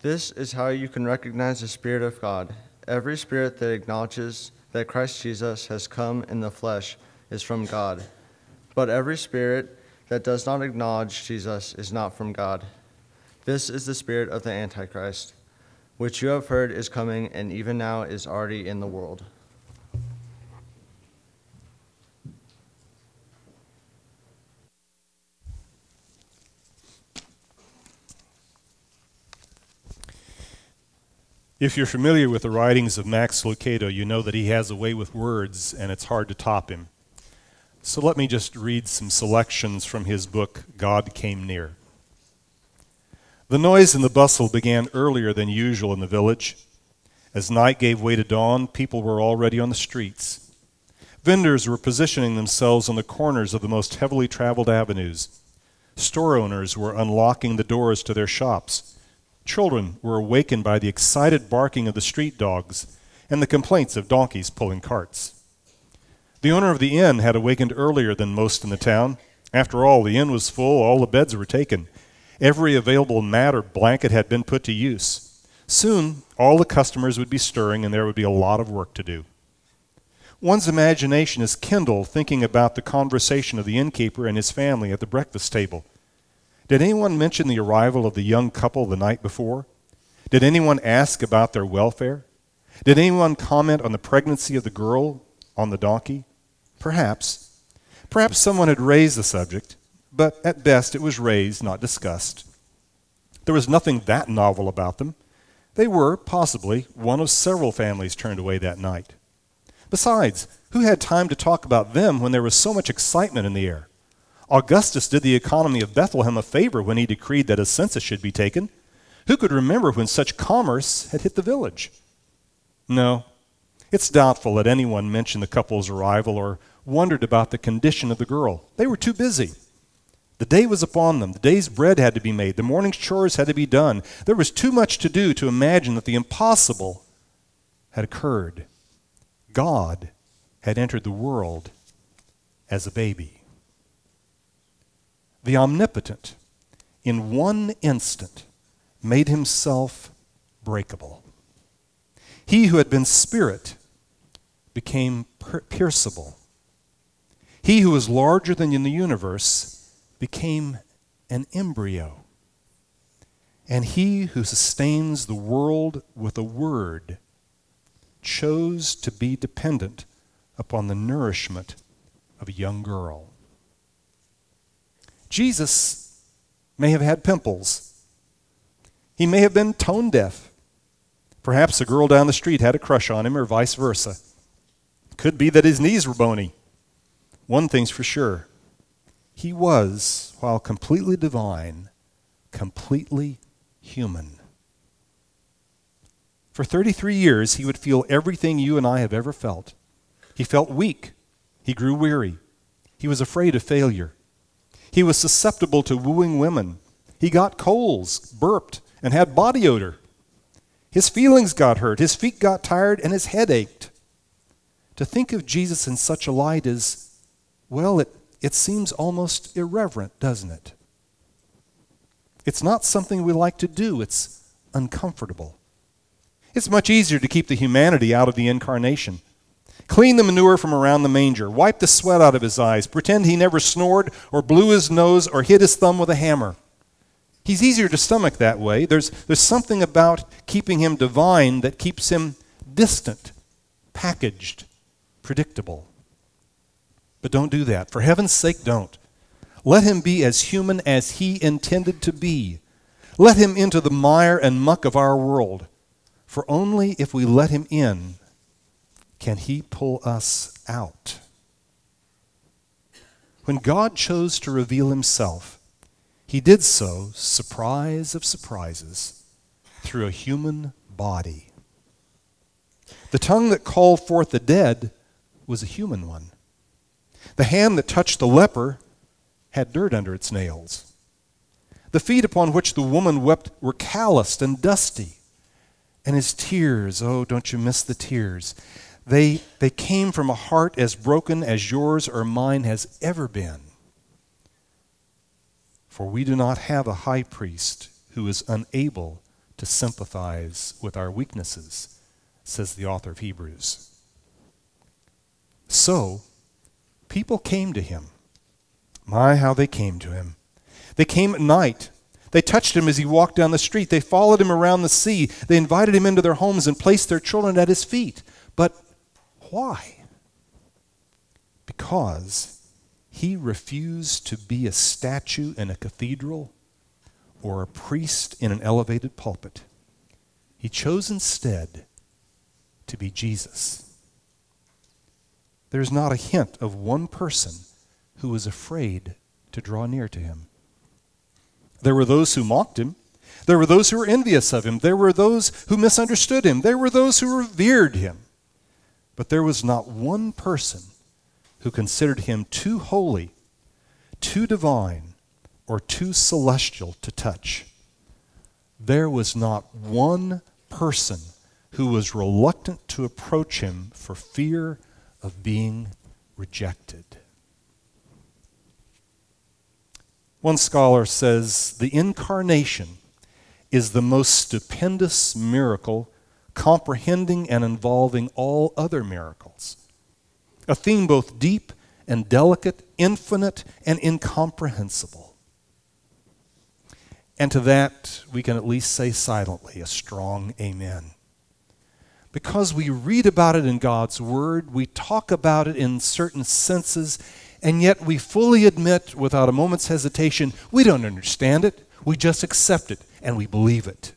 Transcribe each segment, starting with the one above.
This is how you can recognize the Spirit of God. Every spirit that acknowledges that Christ Jesus has come in the flesh is from God. But every spirit that does not acknowledge Jesus is not from God. This is the spirit of the Antichrist, which you have heard is coming and even now is already in the world. If you're familiar with the writings of Max Lucado, you know that he has a way with words, and it's hard to top him. So let me just read some selections from his book, God Came Near. The noise and the bustle began earlier than usual in the village. As night gave way to dawn, people were already on the streets. Vendors were positioning themselves on the corners of the most heavily traveled avenues. Store owners were unlocking the doors to their shops. Children were awakened by the excited barking of the street dogs and the complaints of donkeys pulling carts. The owner of the inn had awakened earlier than most in the town. After all, the inn was full, all the beds were taken. Every available mat or blanket had been put to use. Soon, all the customers would be stirring and there would be a lot of work to do. One's imagination is kindled thinking about the conversation of the innkeeper and his family at the breakfast table. Did anyone mention the arrival of the young couple the night before? Did anyone ask about their welfare? Did anyone comment on the pregnancy of the girl on the donkey? Perhaps. Perhaps someone had raised the subject, but at best it was raised, not discussed. There was nothing that novel about them. They were, possibly, one of several families turned away that night. Besides, who had time to talk about them when there was so much excitement in the air? Augustus did the economy of Bethlehem a favor when he decreed that a census should be taken. Who could remember when such commerce had hit the village? No, it's doubtful that anyone mentioned the couple's arrival or wondered about the condition of the girl. They were too busy. The day was upon them. The day's bread had to be made. The morning's chores had to be done. There was too much to do to imagine that the impossible had occurred. God had entered the world as a baby. The Omnipotent, in one instant, made himself breakable. He who had been spirit became pierceable. He who was larger than in the universe became an embryo. And he who sustains the world with a word chose to be dependent upon the nourishment of a young girl. Jesus may have had pimples. He may have been tone deaf. Perhaps a girl down the street had a crush on him, or vice versa. Could be that his knees were bony. One thing's for sure. He was, while completely divine, completely human. For 33 years, he would feel everything you and I have ever felt. He felt weak. He grew weary. He was afraid of failure. He was susceptible to wooing women. He got colds, burped, and had body odor. His feelings got hurt. His feet got tired, and his head ached. To think of Jesus in such a light is, well, it seems almost irreverent, doesn't it? It's not something we like to do. It's uncomfortable. It's much easier to keep the humanity out of the incarnation. Clean the manure from around the manger. Wipe the sweat out of his eyes. Pretend he never snored or blew his nose or hit his thumb with a hammer. He's easier to stomach that way. There's something about keeping him divine that keeps him distant, packaged, predictable. But don't do that. For heaven's sake, don't. Let him be as human as he intended to be. Let him into the mire and muck of our world. For only if we let him in can he pull us out. When God chose to reveal himself, he did so, surprise of surprises, through a human body. The tongue that called forth the dead was a human one. The hand that touched the leper had dirt under its nails. The feet upon which the woman wept were calloused and dusty. And his tears, oh, don't you miss the tears? They came from a heart as broken as yours or mine has ever been. For we do not have a high priest who is unable to sympathize with our weaknesses, says the author of Hebrews. So, people came to him. My, how they came to him. They came at night. They touched him as he walked down the street. They followed him around the sea. They invited him into their homes and placed their children at his feet. But why? Because he refused to be a statue in a cathedral or a priest in an elevated pulpit. He chose instead to be Jesus. There's not a hint of one person who was afraid to draw near to him. There were those who mocked him. There were those who were envious of him. There were those who misunderstood him. There were those who revered him. But there was not one person who considered him too holy, too divine, or too celestial to touch. There was not one person who was reluctant to approach him for fear of being rejected. One scholar says the incarnation is the most stupendous miracle, comprehending and involving all other miracles. A theme both deep and delicate, infinite and incomprehensible. And to that, we can at least say silently a strong amen. Because we read about it in God's Word, we talk about it in certain senses, and yet we fully admit, without a moment's hesitation, we don't understand it, we just accept it, and we believe it.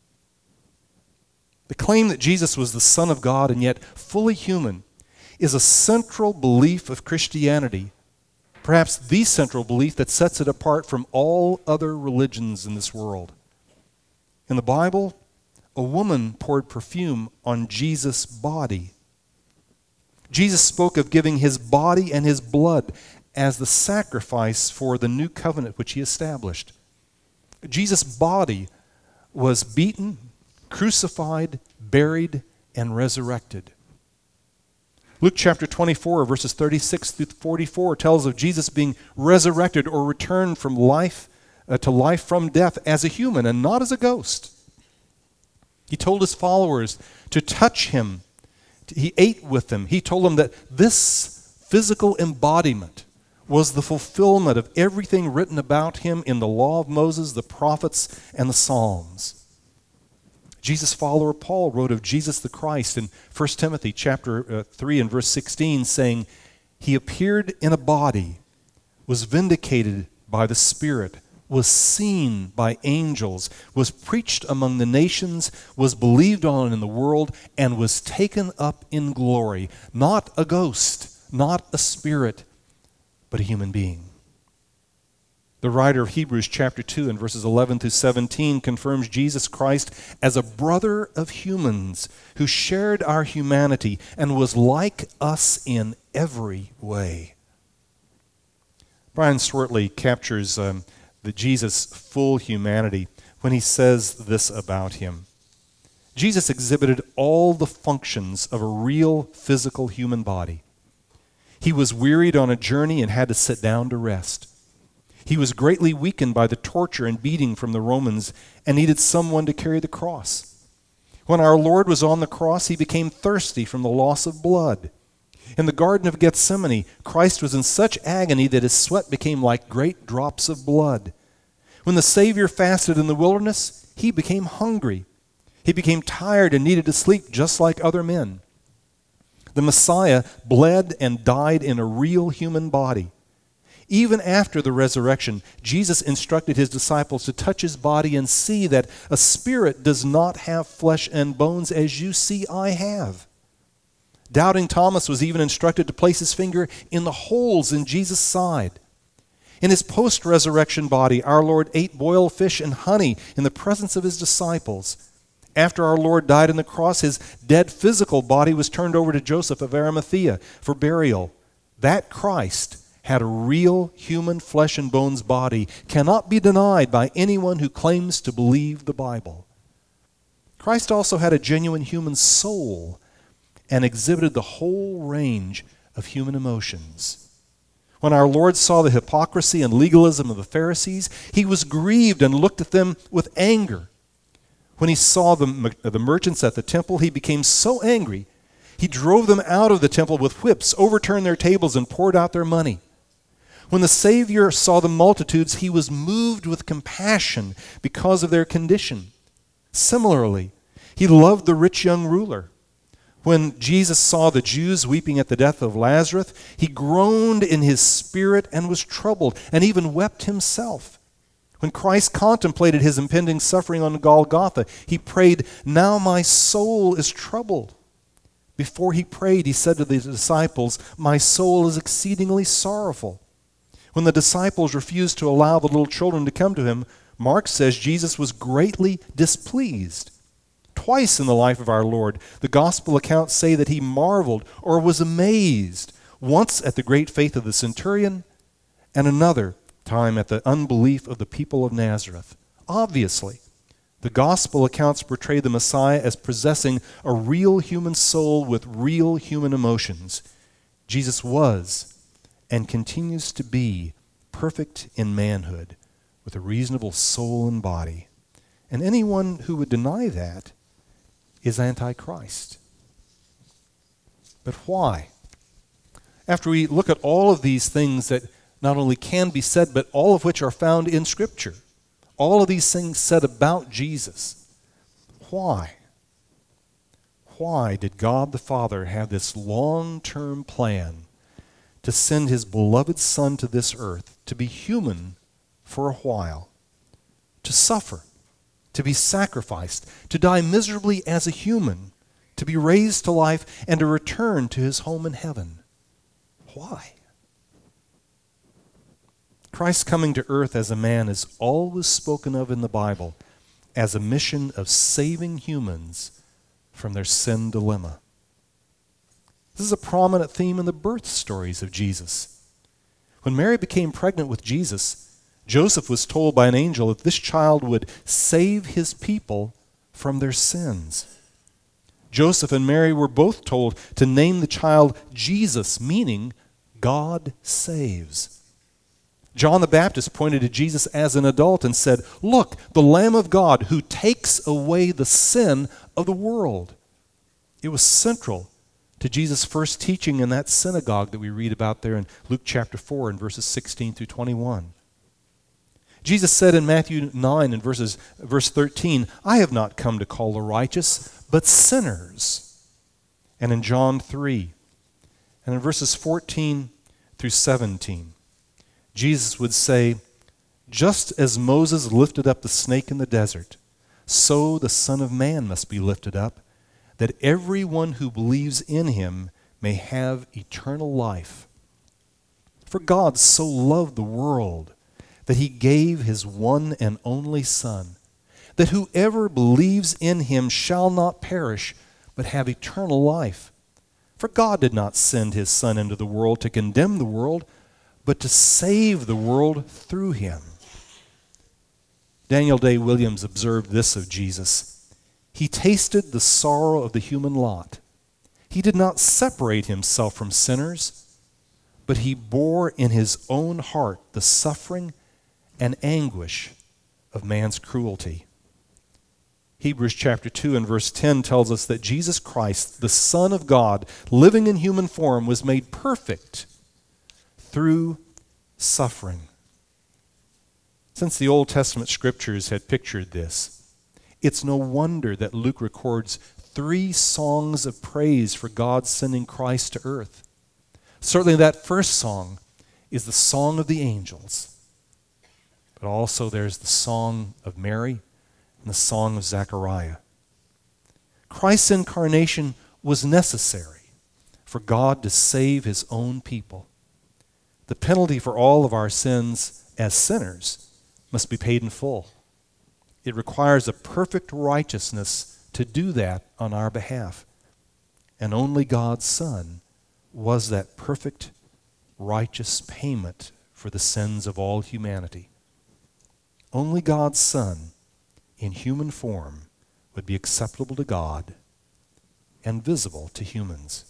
The claim that Jesus was the Son of God and yet fully human is a central belief of Christianity, perhaps the central belief that sets it apart from all other religions in this world. In the Bible, a woman poured perfume on Jesus' body. Jesus spoke of giving his body and his blood as the sacrifice for the new covenant which he established. Jesus' body was beaten, crucified, buried, and resurrected. Luke chapter 24, verses 36 through 44 tells of Jesus being resurrected or returned from life to life from death as a human and not as a ghost. He told his followers to touch him. He ate with them. He told them that this physical embodiment was the fulfillment of everything written about him in the law of Moses, the prophets, and the Psalms. Jesus' follower Paul wrote of Jesus the Christ in 1 Timothy chapter 3 and verse 16, saying, "He appeared in a body, was vindicated by the Spirit, was seen by angels, was preached among the nations, was believed on in the world, and was taken up in glory." Not a ghost, not a spirit, but a human being. The writer of Hebrews chapter 2 and verses 11 through 17 confirms Jesus Christ as a brother of humans who shared our humanity and was like us in every way. Brian Swartley captures the Jesus' full humanity when he says this about him. Jesus exhibited all the functions of a real physical human body. He was wearied on a journey and had to sit down to rest. He was greatly weakened by the torture and beating from the Romans and needed someone to carry the cross. When our Lord was on the cross, he became thirsty from the loss of blood. In the Garden of Gethsemane, Christ was in such agony that his sweat became like great drops of blood. When the Savior fasted in the wilderness, he became hungry. He became tired and needed to sleep just like other men. The Messiah bled and died in a real human body. Even after the resurrection, Jesus instructed his disciples to touch his body and see that a spirit does not have flesh and bones as you see I have. Doubting Thomas was even instructed to place his finger in the holes in Jesus' side. In his post-resurrection body, our Lord ate boiled fish and honey in the presence of his disciples. After our Lord died on the cross, his dead physical body was turned over to Joseph of Arimathea for burial. That Christ had a real human flesh and bones body cannot be denied by anyone who claims to believe the Bible. Christ also had a genuine human soul and exhibited the whole range of human emotions. When our Lord saw the hypocrisy and legalism of the Pharisees, he was grieved and looked at them with anger. When he saw the merchants at the temple, he became so angry, he drove them out of the temple with whips, overturned their tables, and poured out their money. When the Savior saw the multitudes, he was moved with compassion because of their condition. Similarly, he loved the rich young ruler. When Jesus saw the Jews weeping at the death of Lazarus, he groaned in his spirit and was troubled, and even wept himself. When Christ contemplated his impending suffering on Golgotha, he prayed, "Now my soul is troubled." Before he prayed, he said to the disciples, "My soul is exceedingly sorrowful." When the disciples refused to allow the little children to come to him, Mark says Jesus was greatly displeased. Twice in the life of our Lord, the gospel accounts say that he marveled or was amazed, once at the great faith of the centurion, and another time at the unbelief of the people of Nazareth. Obviously, the gospel accounts portray the Messiah as possessing a real human soul with real human emotions. Jesus was and continues to be perfect in manhood, with a reasonable soul and body. And anyone who would deny that is antichrist. But why? After we look at all of these things that not only can be said, but all of which are found in Scripture, all of these things said about Jesus, why? Why did God the Father have this long-term plan to send his beloved Son to this earth, to be human for a while, to suffer, to be sacrificed, to die miserably as a human, to be raised to life, and to return to his home in heaven? Why? Christ coming to earth as a man is always spoken of in the Bible as a mission of saving humans from their sin dilemma. This is a prominent theme in the birth stories of Jesus. When Mary became pregnant with Jesus, Joseph was told by an angel that this child would save his people from their sins. Joseph and Mary were both told to name the child Jesus, meaning God saves. John the Baptist pointed to Jesus as an adult and said, "Look, the Lamb of God who takes away the sin of the world." It was central to Jesus' first teaching in that synagogue that we read about there in Luke chapter 4 and verses 16 through 21. Jesus said in Matthew 9 and verse 13, "I have not come to call the righteous, but sinners." And in John 3 and in verses 14 through 17, Jesus would say, "Just as Moses lifted up the snake in the desert, so the Son of Man must be lifted up, that everyone who believes in him may have eternal life. For God so loved the world that he gave his one and only Son, that whoever believes in him shall not perish, but have eternal life. For God did not send his Son into the world to condemn the world, but to save the world through him." Daniel Day Williams observed this of Jesus: "He tasted the sorrow of the human lot. He did not separate himself from sinners, but he bore in his own heart the suffering and anguish of man's cruelty." Hebrews chapter 2 and verse 10 tells us that Jesus Christ, the Son of God, living in human form, was made perfect through suffering. Since the Old Testament scriptures had pictured this, it's no wonder that Luke records 3 songs of praise for God sending Christ to earth. Certainly that first song is the song of the angels, but also there's the song of Mary and the song of Zechariah. Christ's incarnation was necessary for God to save his own people. The penalty for all of our sins as sinners must be paid in full. It requires a perfect righteousness to do that on our behalf. And only God's Son was that perfect, righteous payment for the sins of all humanity. Only God's Son, in human form, would be acceptable to God and visible to humans.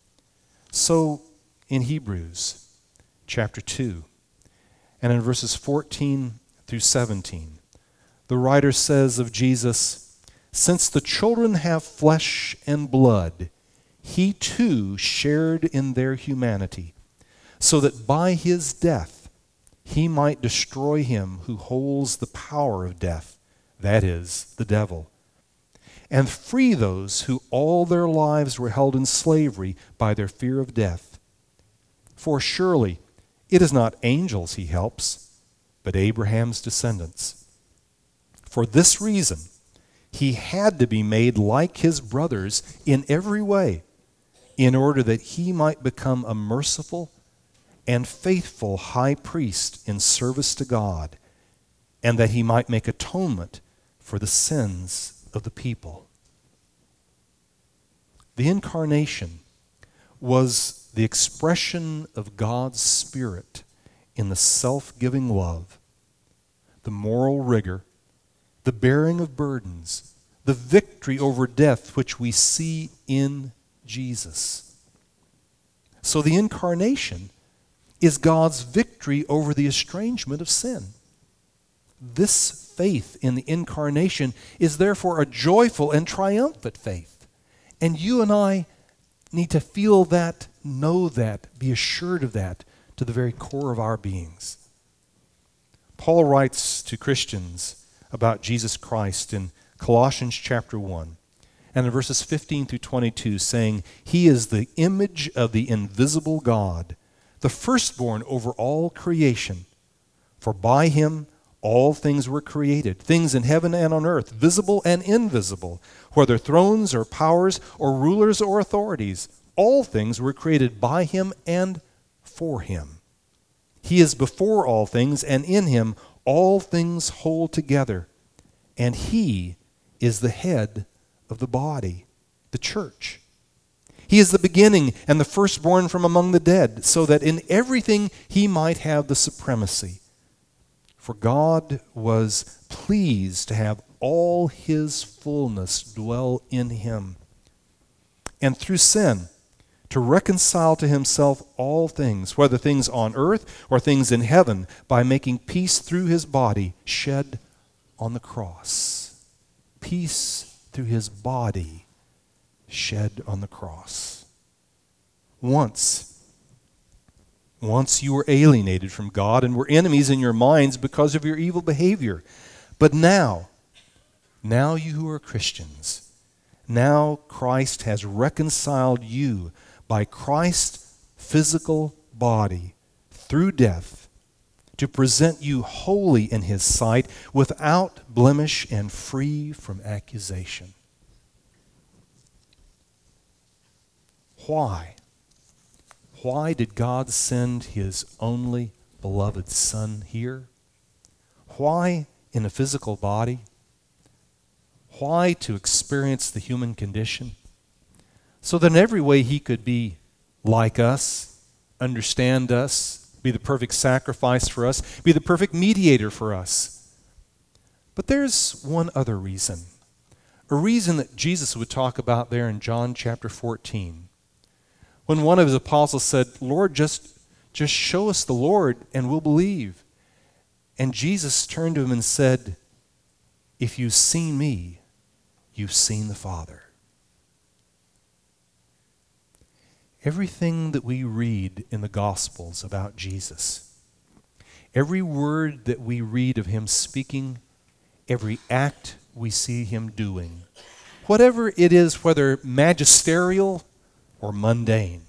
So, in Hebrews chapter 2, and in verses 14 through 17, the writer says of Jesus, since the children have flesh and blood, he too shared in their humanity, so that by his death he might destroy him who holds the power of death, that is, the devil, and free those who all their lives were held in slavery by their fear of death. For surely it is not angels he helps, but Abraham's descendants. For this reason, he had to be made like his brothers in every way, in order that he might become a merciful and faithful high priest in service to God, and that he might make atonement for the sins of the people. The incarnation was the expression of God's Spirit in the self-giving love, the moral rigor, the bearing of burdens, the victory over death which we see in Jesus. So the incarnation is God's victory over the estrangement of sin. This faith in the incarnation is therefore a joyful and triumphant faith. And you and I need to feel that, know that, be assured of that to the very core of our beings. Paul writes to Christians about Jesus Christ in Colossians chapter 1, and in verses 15 through 22, saying, "He is the image of the invisible God, the firstborn over all creation. For by him all things were created, things in heaven and on earth, visible and invisible, whether thrones or powers or rulers or authorities. All things were created by him and for him. He is before all things, and in him all things hold together. And he is the head of the body, the church. He is the beginning and the firstborn from among the dead, so that in everything he might have the supremacy. For God was pleased to have all his fullness dwell in him, and through sin to reconcile to himself all things, whether things on earth or things in heaven, by making peace through his body shed on the cross." Peace through his body shed on the cross. Once you were alienated from God and were enemies in your minds because of your evil behavior. But now you who are Christians, now Christ has reconciled you by Christ's physical body through death to present you holy in his sight, without blemish and free from accusation. Why? Why did God send his only beloved Son here? Why in a physical body? Why to experience the human condition? So that in every way he could be like us, understand us, be the perfect sacrifice for us, be the perfect mediator for us. But there's one other reason, a reason that Jesus would talk about there in John chapter 14. When one of his apostles said, "Lord, just show us the Lord and we'll believe." And Jesus turned to him and said, "If you've seen me, you've seen the Father." Everything that we read in the Gospels about Jesus, every word that we read of him speaking, every act we see him doing, whatever it is, whether magisterial or mundane,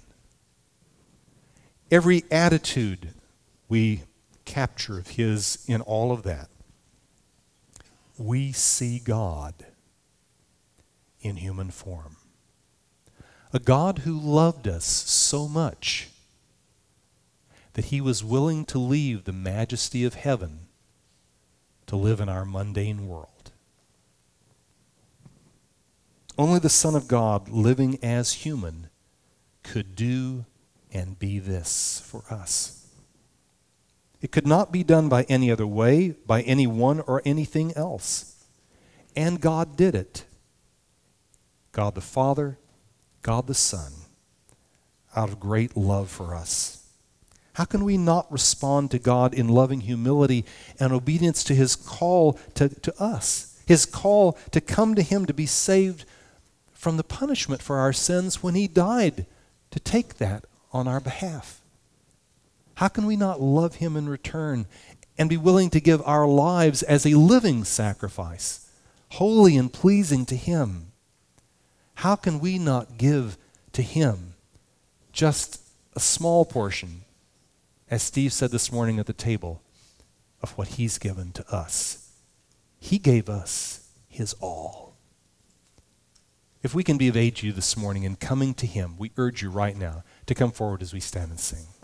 every attitude we capture of his in all of that, we see God in human form. A God who loved us so much that he was willing to leave the majesty of heaven to live in our mundane world. Only the Son of God, living as human, could do and be this for us. It could not be done by any other way, by anyone or anything else. And God did it. God the Father, God the Son, out of great love for us. How can we not respond to God in loving humility and obedience to his call to us, his call to come to him to be saved from the punishment for our sins when he died to take that on our behalf. How can we not love him in return and be willing to give our lives as a living sacrifice, holy and pleasing to him? How can we not give to him just a small portion, as Steve said this morning at the table, of what he's given to us? He gave us his all. If we can be of aid to you this morning in coming to him, we urge you right now to come forward as we stand and sing.